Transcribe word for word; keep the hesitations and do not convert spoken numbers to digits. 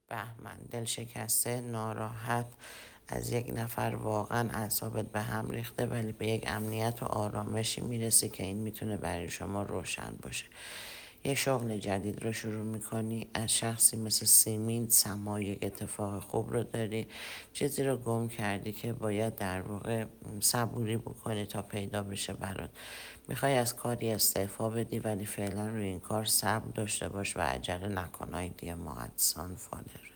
بهمن: دل شکسته، ناراحت از یک نفر، واقعا اعصابت به هم ریخته، ولی به یک امنیت و آرامشی میرسی که این میتونه برای شما روشن باشه. یه شغل جدید رو شروع میکنی، از شخصی مثل سیمین سما یک اتفاق خوب رو داری، چیزی رو گم کردی که باید در واقع صبوری بکنی تا پیدا بشه برات. میخوای از کاری استعفا بدی، ولی فعلا روی این کار صبر داشته باش و عجله نکن. آیدی معدسان فالر